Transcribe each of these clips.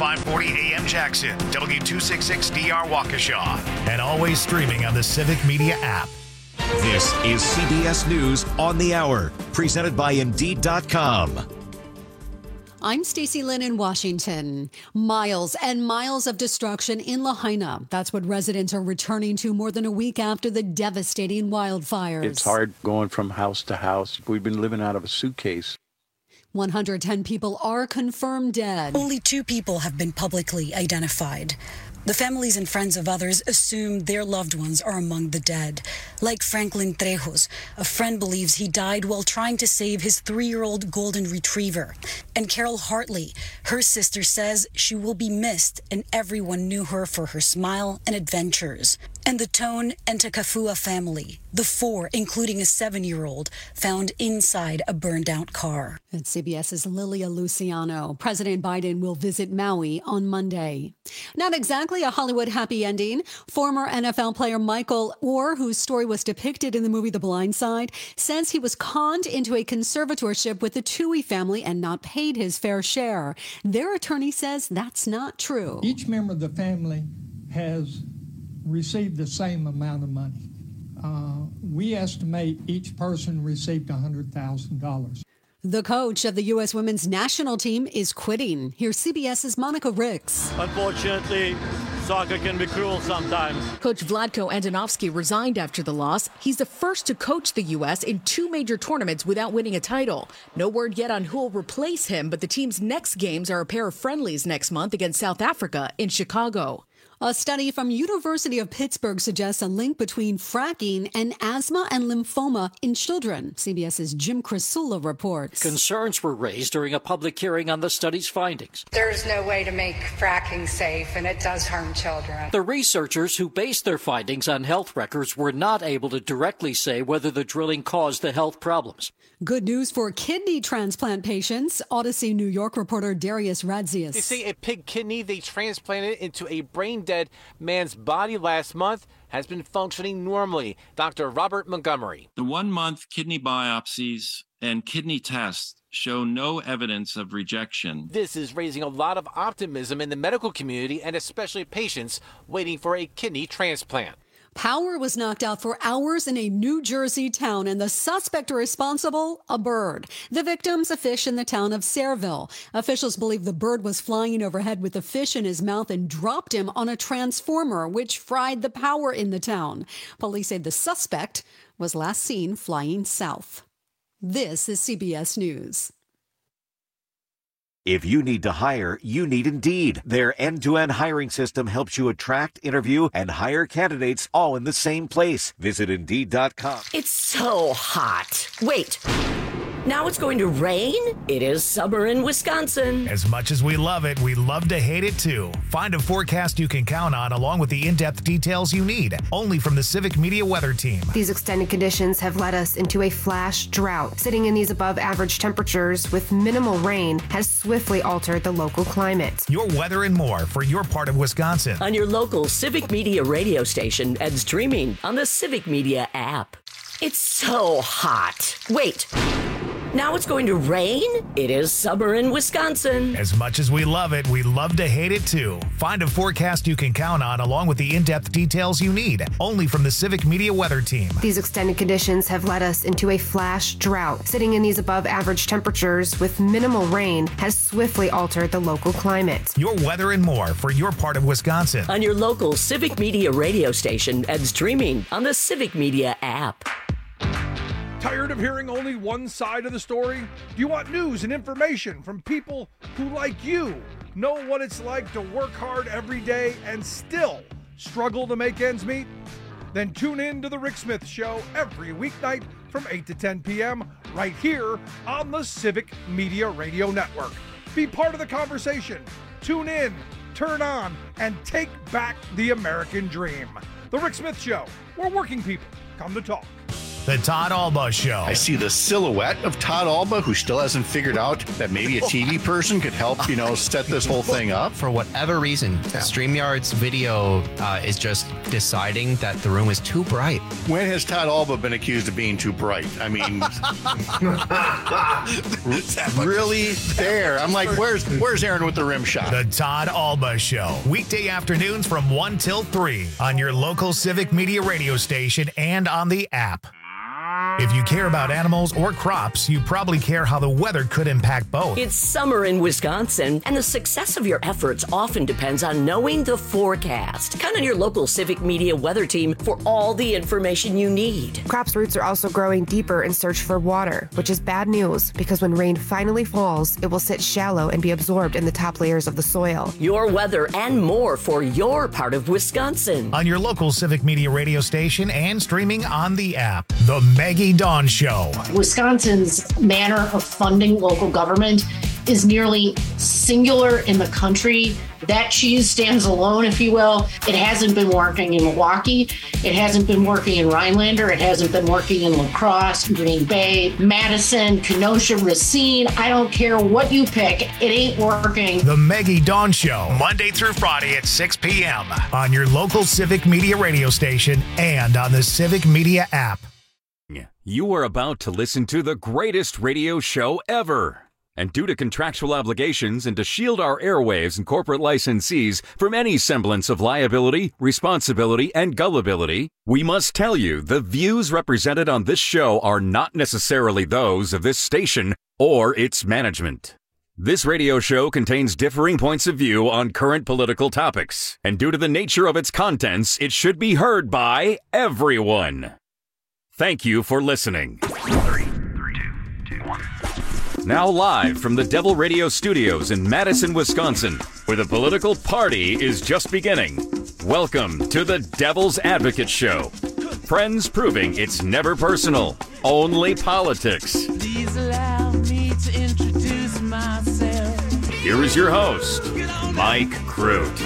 540 AM Jackson, W266DR Waukesha, and always streaming on the Civic Media app. This is CBS News on the Hour, presented by Indeed.com. I'm Stacey Lynn in Washington. Miles and miles of destruction in Lahaina. That's what residents are returning to more than a week after the devastating wildfires. It's hard going from house to house. We've been living out of a suitcase. 110 people are confirmed dead. Only 2 people have been publicly identified. The families and friends of others assume their loved ones are among the dead. Like Franklin Trejos, a friend believes he died while trying to save his 3-year-old golden retriever. And Carol Hartley, her sister, says she will be missed and everyone knew her for her smile and adventures. And the Tone and Takafua family, the 4, including a 7-year-old, found inside a burned-out car. And CBS's Lilia Luciano. President Biden will visit Maui on Monday. Not exactly a Hollywood happy ending. Former NFL player Michael Oher, whose story was depicted in the movie The Blind Side, says he was conned into a conservatorship with the Tui family and not paid his fair share. Their attorney says that's not true. Each member of the family has received the same amount of money. We estimate each person received $100,000. The coach of the U.S. women's national team is quitting. Here's CBS's Monica Ricks. Unfortunately, soccer can be cruel sometimes. Coach Vlatko Andonovski resigned after the loss. He's the first to coach the U.S. in 2 major tournaments without winning a title. No word yet on who will replace him, but the team's next games are a pair of friendlies next month against South Africa in Chicago. A study from University of Pittsburgh suggests a link between fracking and asthma and lymphoma in children. CBS's Jim Crisula reports. Concerns were raised during a public hearing on the study's findings. There's no way to make fracking safe, and it does harm children. The researchers who based their findings on health records were not able to directly say whether the drilling caused the health problems. Good news for kidney transplant patients. Odyssey New York reporter Darius Radzius. They say a pig kidney they transplanted into a brain-dead man's body last month has been functioning normally. Dr. Robert Montgomery. The 1-month kidney biopsies and kidney tests show no evidence of rejection. This is raising a lot of optimism in the medical community and especially patients waiting for a kidney transplant. Power was knocked out for hours in a New Jersey town, and the suspect responsible, a bird. The victims, a fish in the town of Sayreville. Officials believe the bird was flying overhead with the fish in his mouth and dropped him on a transformer, which fried the power in the town. Police say the suspect was last seen flying south. This is CBS News. If you need to hire, you need Indeed. Their end-to-end hiring system helps you attract, interview, and hire candidates all in the same place. Visit Indeed.com. It's so hot. Wait. Now it's going to rain? It is summer in Wisconsin. As much as we love it, we love to hate it too. Find a forecast you can count on along with the in-depth details you need. Only from the Civic Media Weather Team. These extended conditions have led us into a flash drought. Sitting in these above average temperatures with minimal rain has swiftly altered the local climate. Your weather and more for your part of Wisconsin. On your local Civic Media radio station and streaming on the Civic Media app. It's so hot. Wait. Now it's going to rain? It is summer in Wisconsin. As much as we love it, we love to hate it too. Find a forecast you can count on along with the in-depth details you need. Only from the Civic Media Weather Team. These extended conditions have led us into a flash drought. Sitting in these above average temperatures with minimal rain has swiftly altered the local climate. Your weather and more for your part of Wisconsin. On your local Civic Media radio station and streaming on the Civic Media app. Tired of hearing only one side of the story? Do you want news and information from people who, like you, know what it's like to work hard every day and still struggle to make ends meet? Then tune in to The Rick Smith Show every weeknight from 8 to 10 p.m. right here on the Civic Media Radio Network. Be part of the conversation. Tune in, turn on, and take back the American dream. The Rick Smith Show, where working people come to talk. The Todd Alba Show. I see the silhouette of Todd Alba, who still hasn't figured out that maybe a TV person could help, set this whole thing up. For whatever reason, StreamYard's video is just deciding that the room is too bright. When has Todd Alba been accused of being too bright? I mean, really there. I'm like, where's Aaron with the rim shot? The Todd Alba Show. Weekday afternoons from 1 till 3 on your local Civic Media radio station and on the app. If you care about animals or crops, you probably care how the weather could impact both. It's summer in Wisconsin, and the success of your efforts often depends on knowing the forecast. Count on your local Civic Media weather team for all the information you need. Crops' roots are also growing deeper in search for water, which is bad news because when rain finally falls, it will sit shallow and be absorbed in the top layers of the soil. Your weather and more for your part of Wisconsin. On your local Civic Media radio station and streaming on the app. The Maggie Dawn Show. Wisconsin's manner of funding local government is nearly singular in the country. That cheese stands alone, if you will. It hasn't been working in Milwaukee. It hasn't been working in Rhinelander. It hasn't been working in La Crosse, Green Bay, Madison, Kenosha, Racine. I don't care what you pick. It ain't working. The Maggie Dawn Show, Monday through Friday at 6 p.m. on your local Civic Media radio station and on the Civic Media app. You are about to listen to the greatest radio show ever. And due to contractual obligations and to shield our airwaves and corporate licensees from any semblance of liability, responsibility, and gullibility, we must tell you the views represented on this show are not necessarily those of this station or its management. This radio show contains differing points of view on current political topics, and due to the nature of its contents, it should be heard by everyone. Thank you for listening. 3, 2, 1. Now live from the Devil Radio Studios in Madison, Wisconsin, where the political party is just beginning. Welcome to the Devil's Advocate Show. Friends proving it's never personal, only politics. Please allow me to introduce myself. Here is your host, Mike Crute.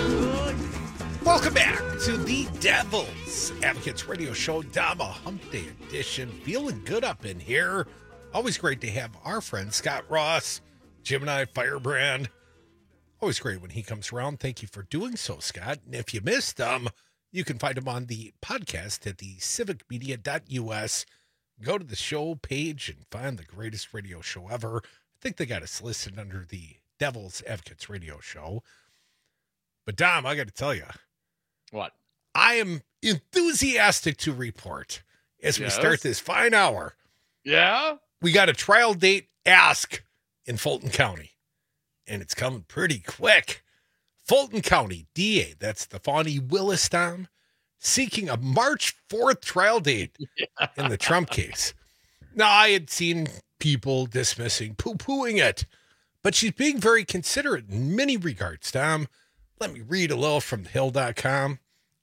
Welcome back to the Devil's Advocates Radio Show, Dama Hump Day Edition. Feeling good up in here. Always great to have our friend Scott Ross, Gemini Firebrand. Always great when he comes around. Thank you for doing so, Scott. And if you missed him, you can find him on the podcast at the civicmedia.us. Go to the show page and find the greatest radio show ever. I think they got us listed under the Devil's Advocates Radio Show. But Dom, I got to tell you. What? I am enthusiastic to report as we start this fine hour. Yeah? We got a trial date ask in Fulton County, and it's coming pretty quick. Fulton County DA, that's Stefani Willis, Tom, seeking a March 4th trial date in the Trump case. Now, I had seen people dismissing, poo-pooing it, but she's being very considerate in many regards, Tom. Let me read a little from thehill.com.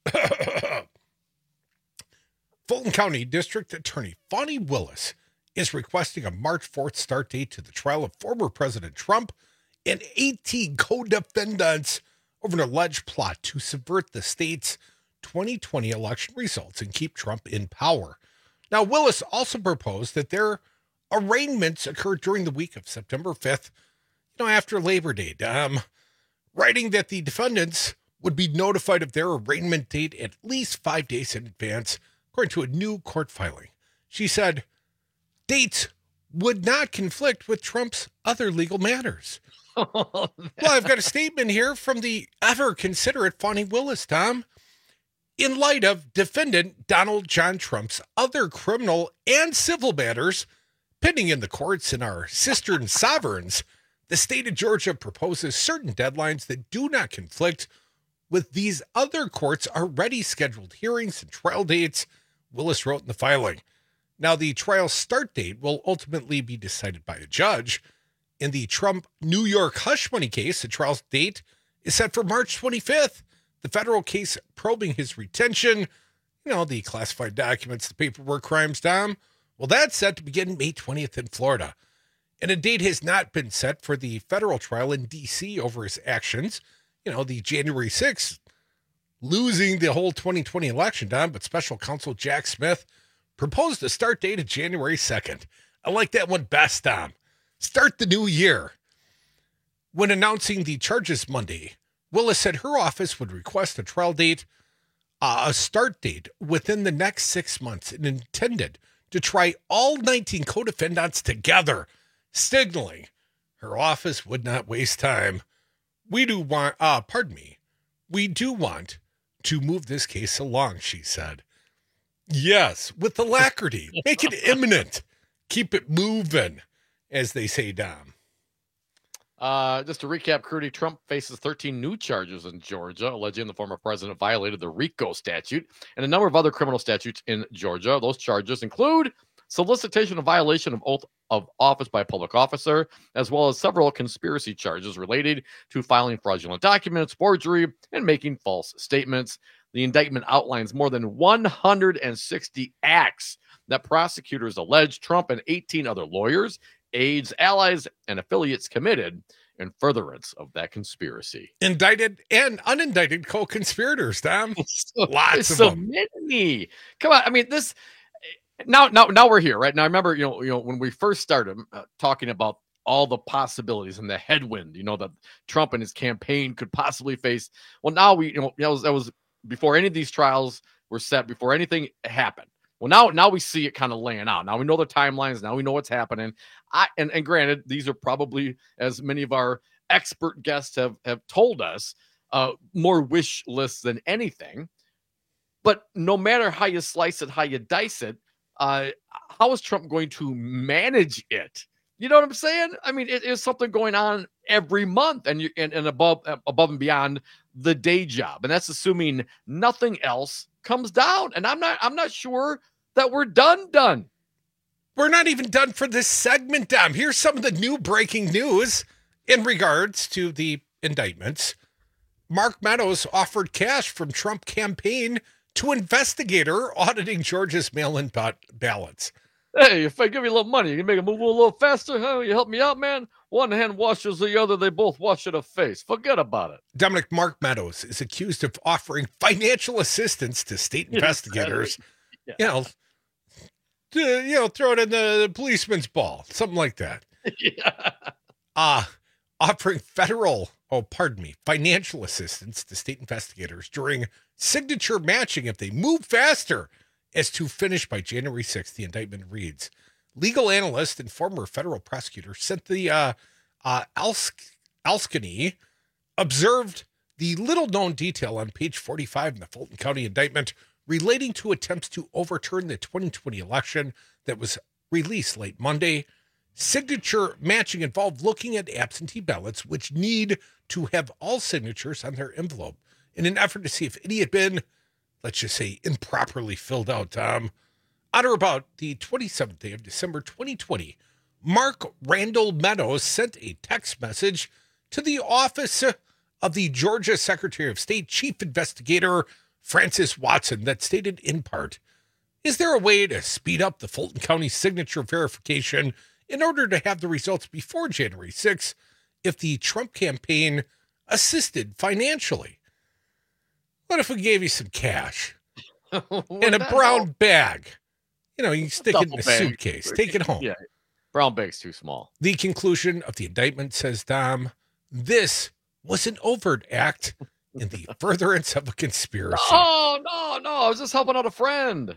Fulton County District Attorney Fani Willis is requesting a March 4th start date to the trial of former President Trump and 18 co-defendants over an alleged plot to subvert the state's 2020 election results and keep Trump in power. Now, Willis also proposed that their arraignments occurred during the week of September 5th, after Labor Day, writing that the defendants would be notified of their arraignment date at least 5 days in advance, according to a new court filing. She said, dates would not conflict with Trump's other legal matters. Well, I've got a statement here from the ever-considerate Fani Willis, Tom. In light of defendant Donald John Trump's other criminal and civil matters pending in the courts in our sister sovereigns, the state of Georgia proposes certain deadlines that do not conflict with these other courts' already scheduled hearings and trial dates, Willis wrote in the filing. Now, the trial start date will ultimately be decided by a judge. In the Trump New York hush money case, the trial date is set for March 25th. The federal case probing his retention, the classified documents, the paperwork crimes, Tom. Well, that's set to begin May 20th in Florida. And a date has not been set for the federal trial in D.C. over his actions. The January 6th, losing the whole 2020 election, Tom, but special counsel Jack Smith proposed a start date of January 2nd. I like that one best, Tom. Start the new year. When announcing the charges Monday, Willis said her office would request a trial date, a start date within the next 6 months, and intended to try all 19 co-defendants together, signaling her office would not waste time. We do want to move this case along, she said. Yes, with alacrity. Make it imminent. Keep it moving, as they say, Dom. Just to recap, Crudy, Trump faces 13 new charges in Georgia, alleging the former president violated the RICO statute and a number of other criminal statutes in Georgia. Those charges include solicitation of violation of oath of office by a public officer, as well as several conspiracy charges related to filing fraudulent documents, forgery, and making false statements. The indictment outlines more than 160 acts that prosecutors allege Trump and 18 other lawyers, aides, allies, and affiliates committed in furtherance of that conspiracy. Indicted and unindicted co-conspirators, Tom. Lots of so them. Many. Come on. I mean, this now we're here, right? Now, I remember, you know, when we first started talking about all the possibilities and the headwind, that Trump and his campaign could possibly face. Well, now that was before any of these trials were set, before anything happened. Well, now we see it kind of laying out. Now we know the timelines. Now we know what's happening. And granted, these are probably, as many of our expert guests have told us, more wish lists than anything. But no matter how you slice it, how you dice it, how is Trump going to manage it? You know what I'm saying? I mean, it is something going on every month, and above and beyond the day job, and that's assuming nothing else comes down. And I'm not sure that we're done. We're not even done for this segment, Dom. Here's some of the new breaking news in regards to the indictments. Mark Meadows offered cash from Trump campaign to investigator auditing Georgia's mail-in ballots. Hey, if I give you a little money, you can make it move a little faster. Huh? You help me out, man. One hand washes the other. They both wash in the face. Forget about it. Dominic, Mark Meadows is accused of offering financial assistance to state investigators. Yeah. Throw it in the policeman's ball, something like that. Yeah. Offering financial assistance to state investigators during signature matching if they move faster as to finish by January 6th, the indictment reads. Legal analyst and former federal prosecutor Cynthia Alskany observed the little-known detail on page 45 in the Fulton County indictment relating to attempts to overturn the 2020 election that was released late Monday. Signature matching involved looking at absentee ballots, which need to have all signatures on their envelope in an effort to see if any had been, let's just say, improperly filled out, Tom. On or about the 27th day of December 2020, Mark Randall Meadows sent a text message to the office of the Georgia Secretary of State Chief Investigator Francis Watson that stated in part, is there a way to speed up the Fulton County signature verification in order to have the results before January 6th if the Trump campaign assisted financially? What if we gave you some cash and a brown bag? You can stick it in a suitcase. Take it home. Yeah, brown bag's too small. The conclusion of the indictment says, Dom, this was an overt act in the furtherance of a conspiracy. Oh, no. I was just helping out a friend.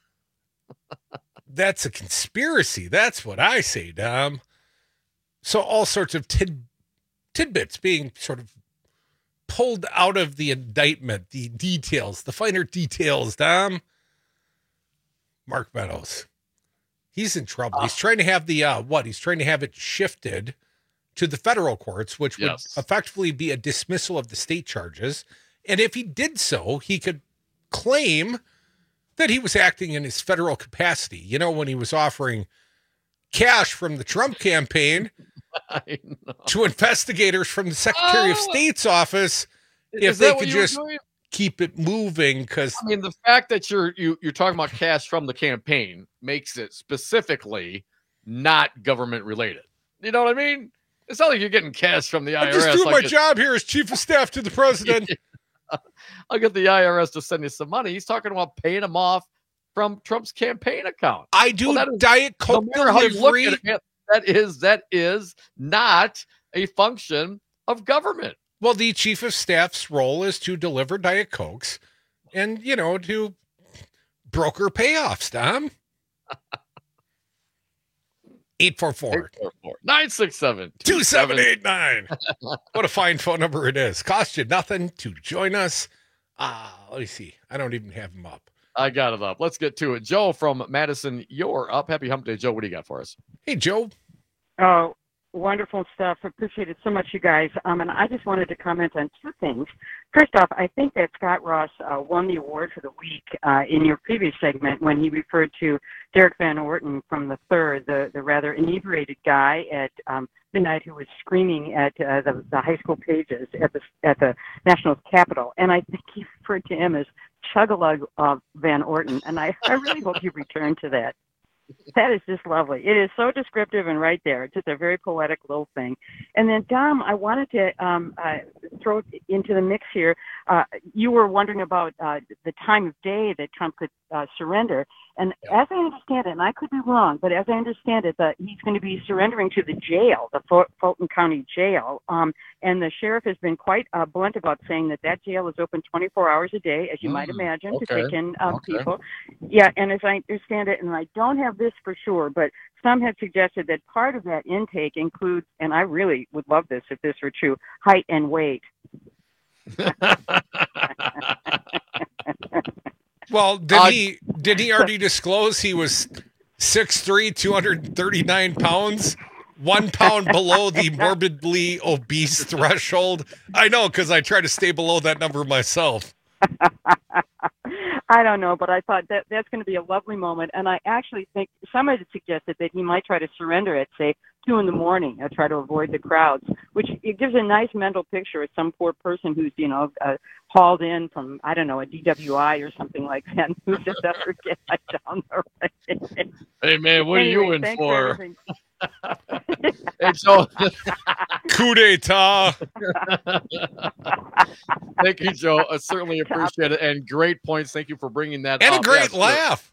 That's a conspiracy. That's what I say, Dom. So all sorts of tidbits being sort of pulled out of the indictment, the details, the finer details, Dom. Mark Meadows. He's in trouble. He's trying to have he's trying to have it shifted to the federal courts, which would effectively be a dismissal of the state charges. And if he did so, he could claim that he was acting in his federal capacity. When he was offering cash from the Trump campaign to investigators from the Secretary of State's office, if they could just keep it moving. Because the fact that you're talking about cash from the campaign makes it specifically not government related. You know what I mean? It's not like you're getting cash from the IRS. I'm just doing my job here as chief of staff to the president. I'll get the IRS to send you some money. He's talking about paying him off from Trump's campaign account. I do Diet Coke delivery. That is not a function of government. Well, the chief of staff's role is to deliver Diet Cokes and, to broker payoffs, Dom. 844-967-2789. What a fine phone number it is. Cost you nothing to join us. Let me see. I don't even have them up. I got it up. Let's get to it. Joe from Madison, you're up. Happy Hump Day, Joe. What do you got for us? Hey, Joe. Oh, wonderful stuff. Appreciate it so much, you guys. And I just wanted to comment on two things. First off, I think that Scott Ross won the award for the week in your previous segment when he referred to Derek Van Orton from the Third, the rather inebriated guy at midnight who was screaming at the high school pages at the National Capitol. And I think he referred to him as Chug-a-Lug Van Orton. And I really hope you return to that. That is just lovely. It is so descriptive and right there. It's just a very poetic little thing. And then, Dom, I wanted to throw it into the mix here. You were wondering about the time of day that Trump could surrender. And as I understand it, and I could be wrong, but as I understand it, he's going to be surrendering to the jail, the Fulton County Jail. And the sheriff has been quite blunt about saying that jail is open 24 hours a day, as you might imagine, to take in people. Yeah, and as I understand it, and I don't have this for sure, but some have suggested that part of that intake includes, and I really would love this if this were true, height and weight. Well, did he already disclose he was 6'3", 239 pounds, 1 pound below the morbidly obese threshold? I know, because I try to stay below that number myself. I don't know, but I thought that's going to be a lovely moment. And I actually think somebody had suggested that he might try to surrender at, say, 2 a.m, try to avoid the crowds, which it gives a nice mental picture of some poor person who's, hauled in from, I don't know, a DWI or something like that, and who just ever get down the road. Hey, man, what are you in for? Hey, Joe. Coup d'etat. Thank you, Joe. I certainly appreciate it. And great points. Thank you for bringing that and up. A great laugh.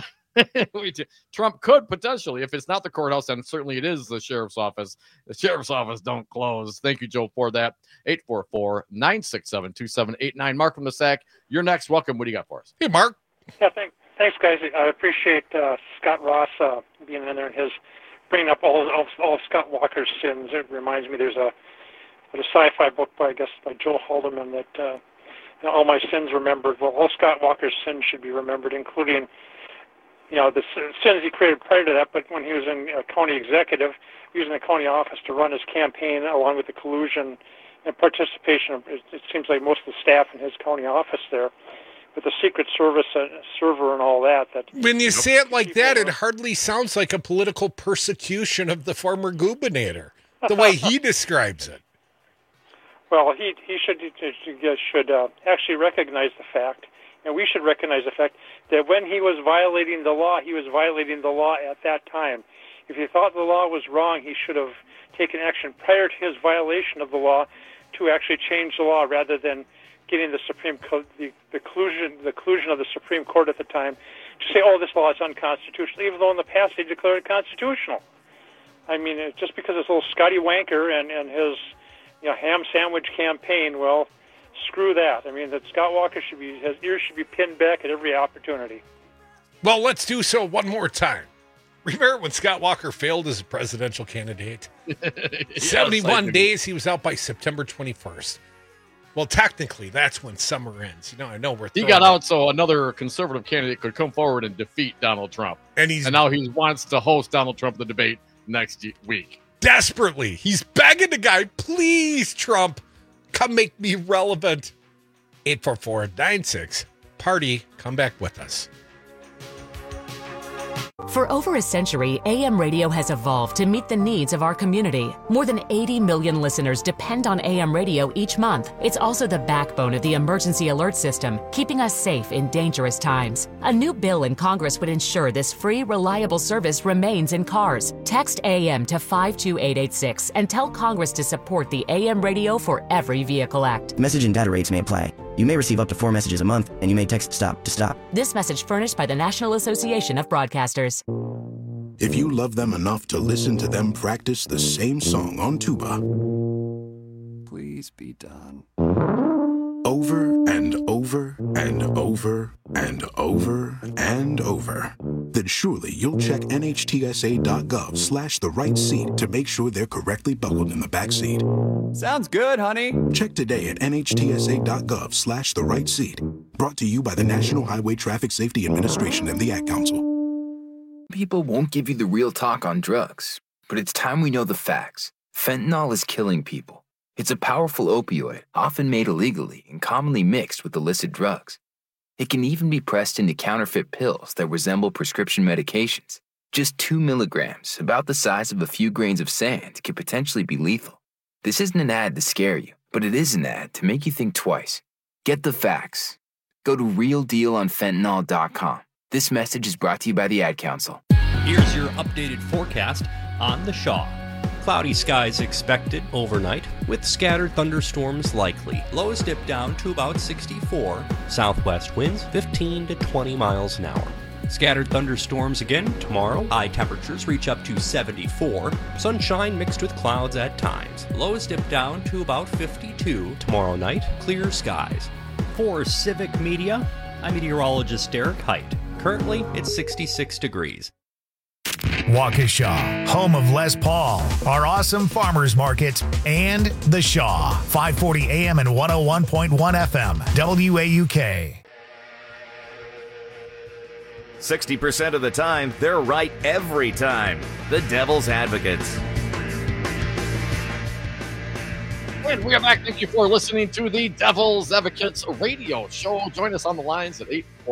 Trump could potentially, if it's not the courthouse, and certainly it is the sheriff's office. The sheriff's office don't close. Thank you, Joe, for that. 844-967-2789. Mark from the Sac, you're next. Welcome. What do you got for us? Hey, Mark. Yeah, thanks, guys. I appreciate Scott Ross being in there and his bringing up all of Scott Walker's sins. It reminds me there's a sci-fi book by Joel Haldeman that all my sins remembered. Well, all Scott Walker's sins should be remembered, including the sins he created prior to that, but when he was in county executive, using the county office to run his campaign, along with the collusion and participation of, it seems like most of the staff in his county office there, with the Secret Service server and all that. When you say it like that, it hardly sounds like a political persecution of the former gubernator, the way he describes it. Well, he should actually recognize the fact, and we should recognize the fact that when he was violating the law, he was violating the law at that time. If he thought the law was wrong, he should have taken action prior to his violation of the law to actually change the law, rather than getting the collusion of the Supreme Court at the time to say, "Oh, this law is unconstitutional," even though in the past they declared it constitutional. I mean, just because this little Scotty Wanker and his ham sandwich campaign, well, screw that. I mean, that Scott Walker his ears should be pinned back at every opportunity. Well, let's do so one more time. Remember when Scott Walker failed as a presidential candidate? 71 days, he was out by September 21st. Well, technically, that's when summer ends. I know he got out so another conservative candidate could come forward and defeat Donald Trump. And now he wants to host Donald Trump the debate next week. Desperately. He's begging the guy, please, Trump, come make me relevant. 844-96-PARTY. Come back with us. For over a century, AM radio has evolved to meet the needs of our community. More than 80 million listeners depend on AM radio each month. It's also the backbone of the emergency alert system, keeping us safe in dangerous times. A new bill in Congress would ensure this free, reliable service remains in cars. Text AM to 52886 and tell Congress to support the AM Radio for Every Vehicle Act. Message and data rates may apply. You may receive up to 4 messages a month, and you may text STOP to stop. This message furnished by the National Association of Broadcasters. If you love them enough to listen to them practice the same song on tuba, please be done. Over and over and over and over and over, then surely you'll check NHTSA.gov/the right seat to make sure they're correctly buckled in the back seat. Sounds good, honey. Check today at NHTSA.gov/the right seat. Brought to you by the National Highway Traffic Safety Administration and the Ad Council. People won't give you the real talk on drugs, but it's time we know the facts. Fentanyl is killing people. It's a powerful opioid, often made illegally and commonly mixed with illicit drugs. It can even be pressed into counterfeit pills that resemble prescription medications. Just 2 milligrams, about the size of a few grains of sand, could potentially be lethal. This isn't an ad to scare you, but it is an ad to make you think twice. Get the facts. Go to realdealonfentanyl.com. This message is brought to you by the Ad Council. Here's your updated forecast on the Shaw. Cloudy skies expected overnight with scattered thunderstorms likely. Lows dip down to about 64. Southwest winds 15 to 20 miles an hour. Scattered thunderstorms again tomorrow. High temperatures reach up to 74. Sunshine mixed with clouds at times. Lows dip down to about 52. Tomorrow night, clear skies. For Civic Media, I'm meteorologist Derek Height. Currently, it's 66 degrees. Waukesha, home of Les Paul, our awesome farmers market, and The Shaw, 540 AM and 101.1 FM, WAUK. 60% of the time, they're right every time. The Devil's Advocates. And we are back. Thank you for listening to the Devil's Advocates radio show. Join us on the lines at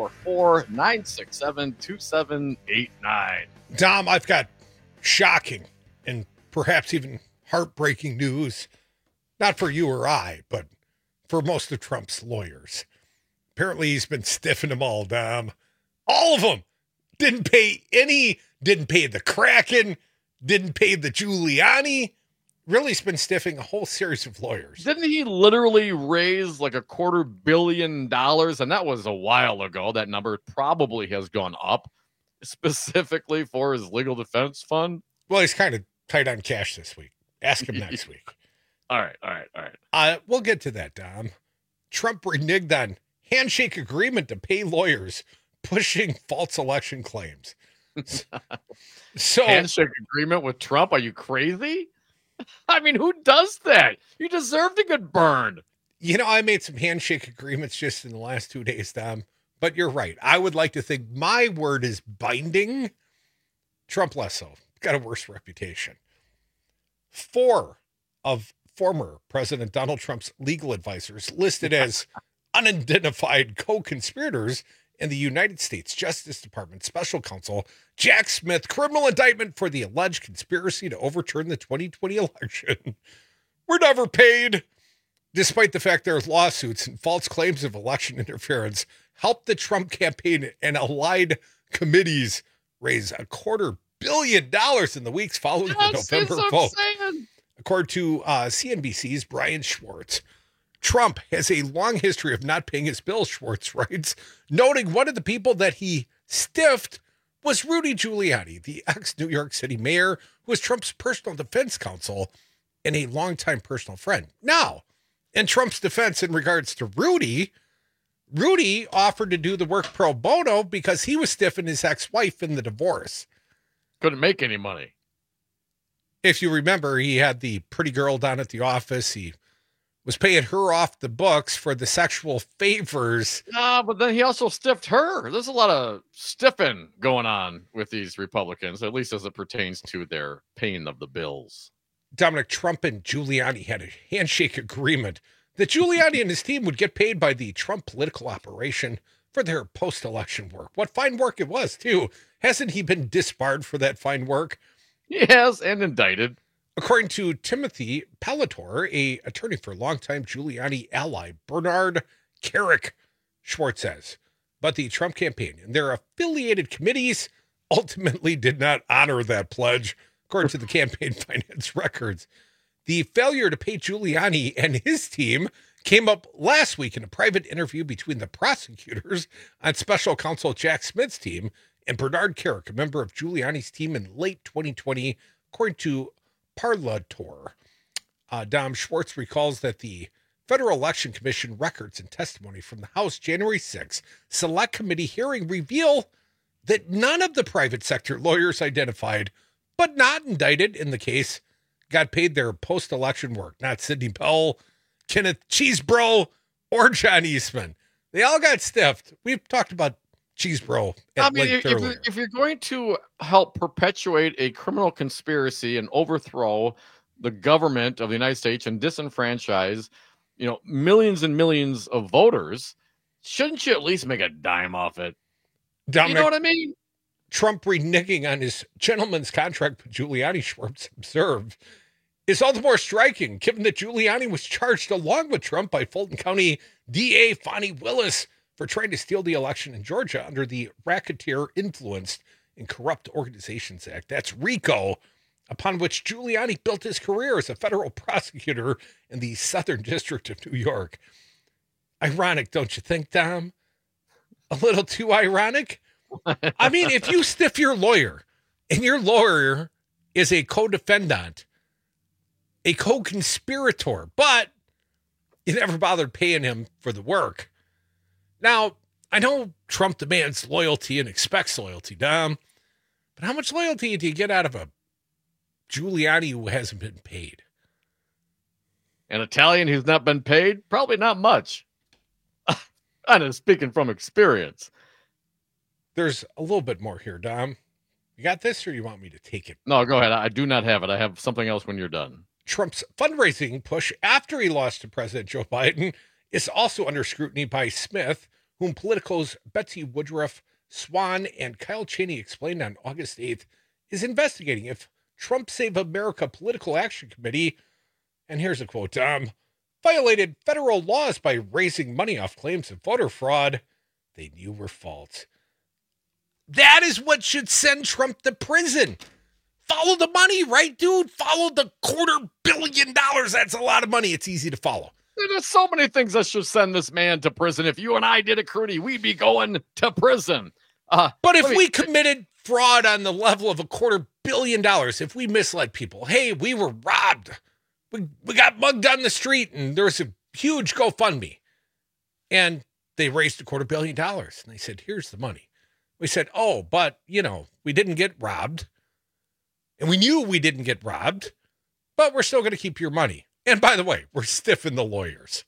844-967-2789. Dom, I've got shocking and perhaps even heartbreaking news, not for you or I, but for most of Trump's lawyers. Apparently he's been stiffing them all, Dom. All of them. Didn't pay the Kraken, didn't pay the Giuliani. Really has been stiffing a whole series of lawyers. Didn't he literally raise like $250 million? And that was a while ago. That number probably has gone up specifically for his legal defense fund. Well, he's kind of tight on cash this week. Ask him next week. All right. We'll get to that, Dom. Trump reneged on handshake agreement to pay lawyers pushing false election claims. So handshake agreement with Trump? Are you crazy? I mean, who does that? You deserve to get burned. You know, I made some handshake agreements just in the last 2 days, Dom. But you're right. I would like to think my word is binding. Trump less so. Got a worse reputation. 4 of former President Donald Trump's legal advisors listed as unidentified co-conspirators in the United States Justice Department Special Counsel Jack Smith criminal indictment for the alleged conspiracy to overturn the 2020 election. Were never paid, despite the fact there's lawsuits and false claims of election interference helped the Trump campaign and allied committees raise $250 million in the weeks following the November vote. According to CNBC's Brian Schwartz, Trump has a long history of not paying his bills, Schwartz writes, noting one of the people that he stiffed was Rudy Giuliani, the ex-New York City mayor, who was Trump's personal defense counsel and a longtime personal friend. Now, in Trump's defense in regards to Rudy offered to do the work pro bono because he was stiffing his ex-wife in the divorce. Couldn't make any money. If you remember, he had the pretty girl down at the office. He was paying her off the books for the sexual favors. But then he also stiffed her. There's a lot of stiffing going on with these Republicans, at least as it pertains to their paying of the bills. Dominic, Trump and Giuliani had a handshake agreement that Giuliani and his team would get paid by the Trump political operation for their post-election work. What fine work it was, too. Hasn't he been disbarred for that fine work? Yes, and indicted. According to Timothy Palator, a attorney for longtime Giuliani ally Bernard Carrick, Schwartz says, but the Trump campaign and their affiliated committees ultimately did not honor that pledge, according to the campaign finance records. The failure to pay Giuliani and his team came up last week in a private interview between the prosecutors on special counsel Jack Smith's team and Bernard Kerik, a member of Giuliani's team in late 2020, according to Parlator. Dom Schwartz recalls that the Federal Election Commission records and testimony from the House January 6 Select Committee hearing reveal that none of the private sector lawyers identified, but not indicted in the case, got paid their post-election work. Not Sidney Powell, Kenneth Cheesebro, or John Eastman. They all got stiffed. We've talked about Cheesebro. If you're going to help perpetuate a criminal conspiracy and overthrow the government of the United States and disenfranchise, millions and millions of voters, shouldn't you at least make a dime off it? Dominic, you know what I mean? Trump reneging on his gentleman's contract with Giuliani, Schwartz observed, is all the more striking, given that Giuliani was charged along with Trump by Fulton County DA Fani Willis for trying to steal the election in Georgia under the Racketeer Influenced and Corrupt Organizations Act. That's RICO, upon which Giuliani built his career as a federal prosecutor in the Southern District of New York. Ironic, don't you think, Dom? A little too ironic? I mean, if you stiff your lawyer and your lawyer is a co-defendant, a co-conspirator, but you never bothered paying him for the work. Now, I know Trump demands loyalty and expects loyalty, Dom, but how much loyalty do you get out of a Giuliani who hasn't been paid? An Italian who's not been paid? Probably not much. I'm speaking from experience. There's a little bit more here, Dom. You got this, or you want me to take it? No, go ahead. I do not have it. I have something else when you're done. Trump's fundraising push after he lost to President Joe Biden is also under scrutiny by Smith, whom politicos Betsy Woodruff, Swan, and Kyle Cheney explained on August 8th, is investigating if Trump Save America Political Action Committee, and here's a quote, Dom, violated federal laws by raising money off claims of voter fraud they knew were false. That is what should send Trump to prison. Follow the money, right, dude? Follow the $250 million. That's a lot of money. It's easy to follow. There's so many things that should send this man to prison. If you and I did it, Crudy, we'd be going to prison. But if we committed fraud on the level of $250 million, if we misled people, hey, we were robbed. We got mugged on the street, and there was a huge GoFundMe. And they raised $250 million. And they said, here's the money. We said, oh, but, we didn't get robbed. And we knew we didn't get robbed, but we're still going to keep your money. And by the way, we're stiffing the lawyers.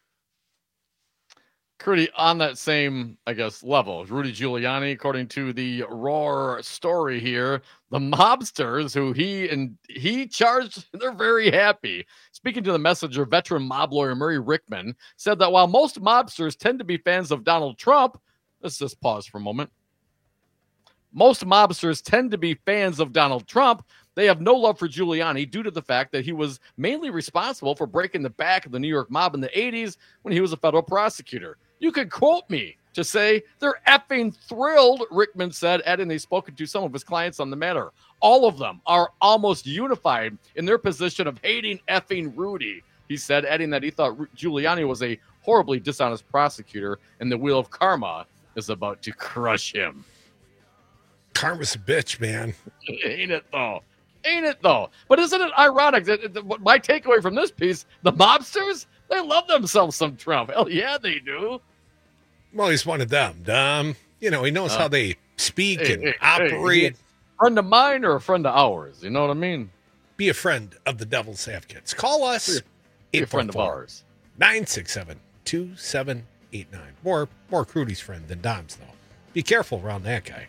Crudy, on that same, level, Rudy Giuliani, according to the Roar story here, the mobsters who he charged, they're very happy. Speaking to the Messenger, veteran mob lawyer Murray Rickman said that while most mobsters tend to be fans of Donald Trump, let's just pause for a moment. Most mobsters tend to be fans of Donald Trump. They have no love for Giuliani due to the fact that he was mainly responsible for breaking the back of the New York mob in the 80s when he was a federal prosecutor. You could quote me to say they're effing thrilled, Rickman said, adding they've spoken to some of his clients on the matter. All of them are almost unified in their position of hating effing Rudy, he said, adding that he thought Giuliani was a horribly dishonest prosecutor and the wheel of karma is about to crush him. Karma's a bitch, man. Ain't it, though? But isn't it ironic that my takeaway from this piece, the mobsters, they love themselves some Trump. Hell yeah, they do. Well, he's one of them, Dom. He knows how they speak and operate. Friend of mine or a friend of ours? You know what I mean? Be a friend of the Devil's Advocates. Call us. Be a friend of ours. 967-2789. More Crudy's friend than Dom's, though. Be careful around that guy.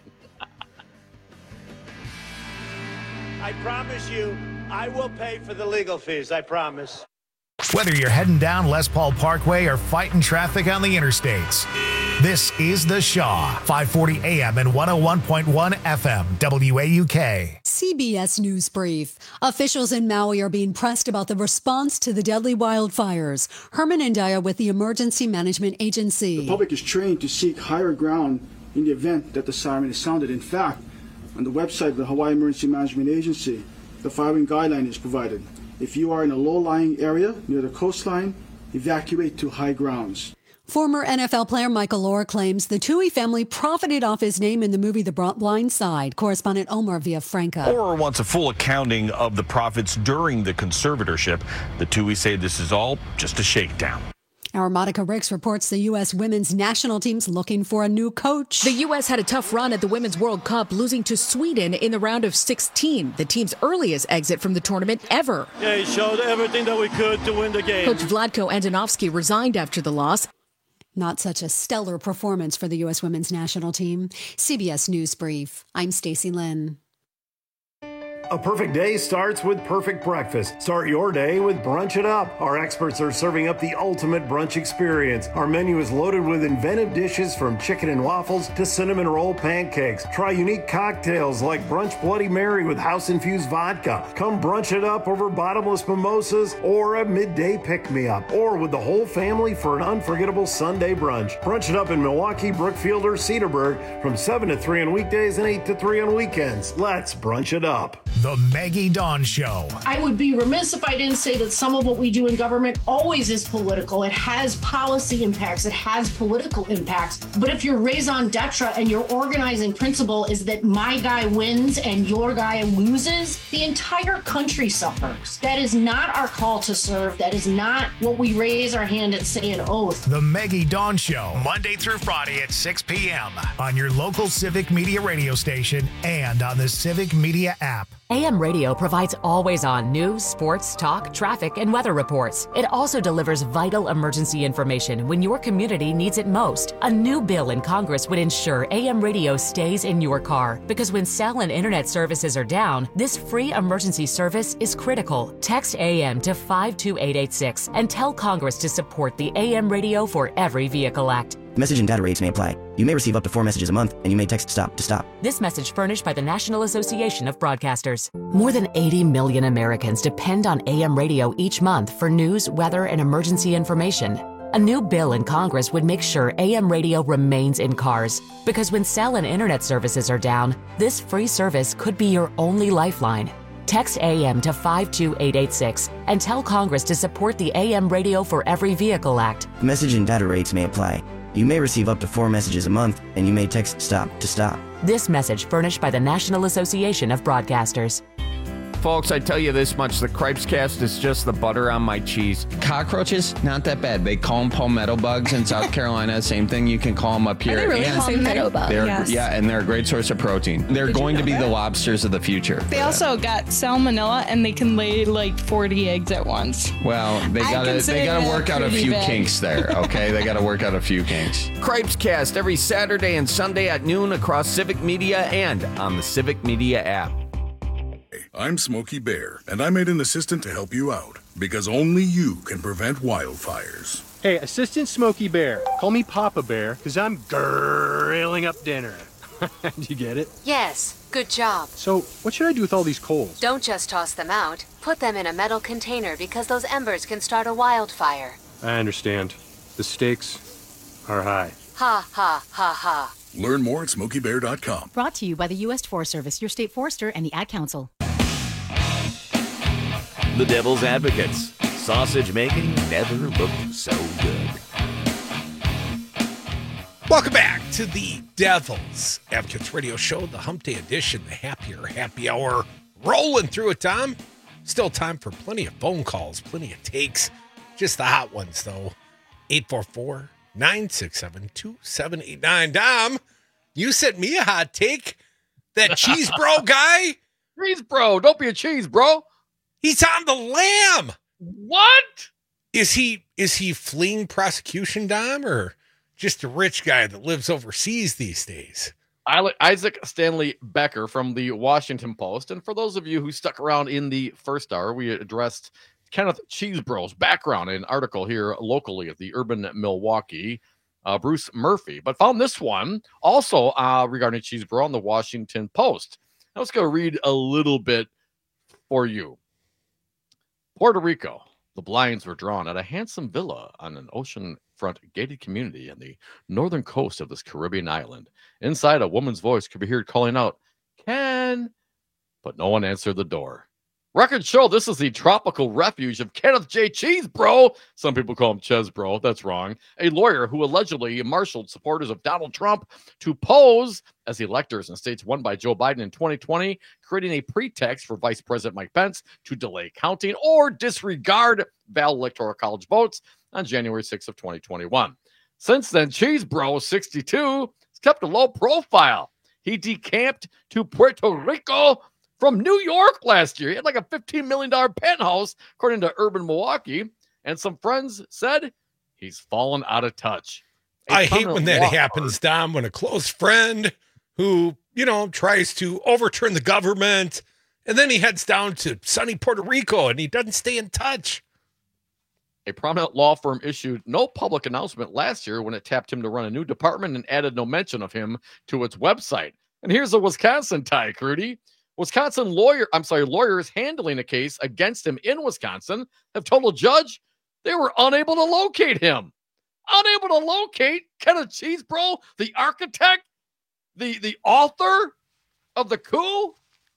I promise you, I will pay for the legal fees. I promise. Whether you're heading down Les Paul Parkway or fighting traffic on the interstates, this is The Shaw, 540 AM and 101.1 FM, WAUK. CBS News Brief. Officials in Maui are being pressed about the response to the deadly wildfires. Herman Indaya with the Emergency Management Agency. The public is trained to seek higher ground in the event that the siren is sounded. In fact, on the website of the Hawaii Emergency Management Agency, the following guideline is provided. If you are in a low-lying area near the coastline, evacuate to high grounds. Former NFL player Michael Orr claims the Toohey family profited off his name in the movie The Blind Side. Correspondent Omar Villafranca. Orr wants a full accounting of the profits during the conservatorship. The Toohey say this is all just a shakedown. Our Monica Ricks reports the U.S. women's national team's looking for a new coach. The U.S. had a tough run at the Women's World Cup, losing to Sweden in the round of 16, the team's earliest exit from the tournament ever. Yeah, he showed everything that we could to win the game. Coach Vlatko Andonovski resigned after the loss. Not such a stellar performance for the U.S. women's national team. CBS News Brief. I'm Stacey Lynn. A perfect day starts with perfect breakfast. Start your day with Brunch It Up. Our experts are serving up the ultimate brunch experience. Our menu is loaded with inventive dishes from chicken and waffles to cinnamon roll pancakes. Try unique cocktails like Brunch Bloody Mary with house-infused vodka. Come brunch it up over bottomless mimosas or a midday pick-me-up. Or with the whole family for an unforgettable Sunday brunch. Brunch It Up in Milwaukee, Brookfield, or Cedarburg from 7 to 3 on weekdays and 8 to 3 on weekends. Let's brunch it up. The Maggie Dawn Show. I would be remiss if I didn't say that some of what we do in government always is political. It has policy impacts. It has political impacts. But if your raison d'etre and your organizing principle is that my guy wins and your guy loses, the entire country suffers. That is not our call to serve. That is not what we raise our hand and say an oath. The Maggie Dawn Show, Monday through Friday at 6 p.m. on your local Civic Media radio station and on the Civic Media app. AM radio provides always-on news, sports, talk, traffic, and weather reports. It also delivers vital emergency information when your community needs it most. A new bill in Congress would ensure AM radio stays in your car, because when cell and internet services are down, this free emergency service is critical. Text AM to 52886 and tell Congress to support the AM Radio for Every Vehicle Act. Message and data rates may apply. You may receive up to 4 messages a month, and you may text STOP to stop. This message furnished by the National Association of Broadcasters. More than 80 million Americans depend on AM radio each month for news, weather, and emergency information. A new bill in Congress would make sure AM radio remains in cars, because when cell and internet services are down, this free service could be your only lifeline. Text AM to 52886 and tell Congress to support the AM Radio for Every Vehicle Act. Message and data rates may apply. You may receive up to 4 messages a month, and you may text STOP to stop. This message furnished by the National Association of Broadcasters. Folks, I tell you this much, the Cripes Cast is just the butter on my cheese. Cockroaches, not that bad. They call them palmetto bugs in South Carolina. Same thing, you can call them up here. Are they really palmetto bugs? Yes. Yeah, and they're a great source of protein. They're going to be the lobsters of the future. They also got salmonella, and they can lay like 40 eggs at once. Well, they gotta work out a few kinks there, okay? They gotta work out a few kinks. Cripes Cast every Saturday and Sunday at noon across Civic Media and on the Civic Media app. I'm Smokey Bear, and I made an assistant to help you out, because only you can prevent wildfires. Hey, Assistant Smokey Bear, call me Papa Bear, because I'm grilling up dinner. Did you get it? Yes, good job. So, what should I do with all these coals? Don't just toss them out. Put them in a metal container, because those embers can start a wildfire. I understand. The stakes are high. Ha, ha, ha, ha. Learn more at SmokeyBear.com. Brought to you by the U.S. Forest Service, your state forester, and the Ad Council. The Devil's Advocates. Sausage making never looked so good. Welcome back to the Devil's Advocates Radio Show, the Hump Day edition, the happy hour. Rolling through it, Tom. Still time for plenty of phone calls, plenty of takes. Just the hot ones, though. 844-967-2789. Dom, you sent me a hot take. That cheese bro guy. Cheese bro. Don't be a cheese bro. He's on the lam. What? Is he fleeing prosecution, Dom, or just a rich guy that lives overseas these days? Isaac Stanley Becker from the Washington Post. And for those of you who stuck around in the first hour, we addressed Kenneth Cheesebro's background in an article here locally at the Urban Milwaukee, Bruce Murphy. But found this one also regarding Cheesebro on the Washington Post. I was going to read a little bit for you. Puerto Rico. The blinds were drawn at a handsome villa on an oceanfront gated community on the northern coast of this Caribbean island. Inside, a woman's voice could be heard calling out, "Ken!" But no one answered the door. Records show this is the tropical refuge of Kenneth J. Cheesebro. Some people call him Chesbro. That's wrong. A lawyer who allegedly marshaled supporters of Donald Trump to pose as electors in states won by Joe Biden in 2020, creating a pretext for Vice President Mike Pence to delay counting or disregard valid Electoral College votes on January 6th of 2021. Since then, Cheesebro, 62, has kept a low profile. He decamped to Puerto Rico from New York last year. He had like a $15 million penthouse, according to Urban Milwaukee. And some friends said he's fallen out of touch. I hate when that happens, Dom, when a close friend who, tries to overturn the government, and then he heads down to sunny Puerto Rico and he doesn't stay in touch. A prominent law firm issued no public announcement last year when it tapped him to run a new department and added no mention of him to its website. And here's a Wisconsin tie, Crudy. Lawyers handling a case against him in Wisconsin have told a judge they were unable to locate him. Unable to locate Kenneth Cheesebro, the architect, the author of the coup.